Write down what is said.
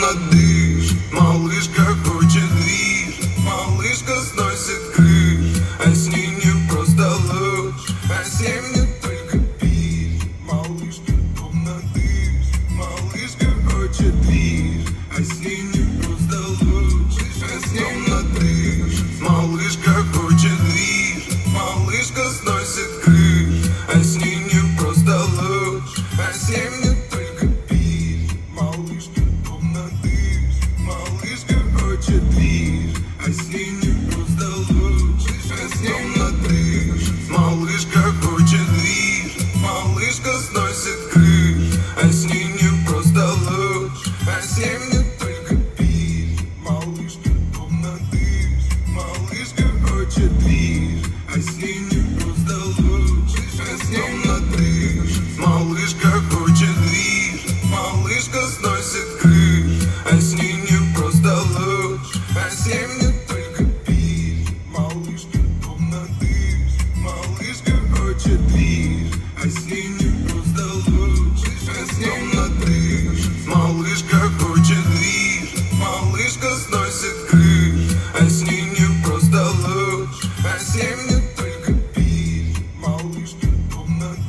томно дышит, малышка хочет движ, малышка сносит крыш, а с ней не просто лучше, а с ней мне только пить. Малышка томно дышит, малышка хочет движ, а с ней не просто лучше, а с ней томно дышит, малышка хочет движ, малышка сносит крыш, а с ней не просто лучше, а с ней мне только пить. Малышка томно дышит, малышка хочет движ, а с ней не просто лучше, а с ней томно дышит, малышка хочет движ, малышка сносит крыш, а с ней не просто лучше, а с ней мне только пить. Малышка томно дышит, малышка хочет движ, а с ней не просто лучше, а с ней томно дышит, малышка хочет движ, малышка сносит крыш, а с ней не просто лучше, а с ней мне только пить. Малышка томно дышит, малышка хочет движ, а с ней не просто лучше, а с ней томно дышит, малышка хочет движ, малышка сносит крыш, а с ней не просто лучше, а с ней мне только пить. Малышка томно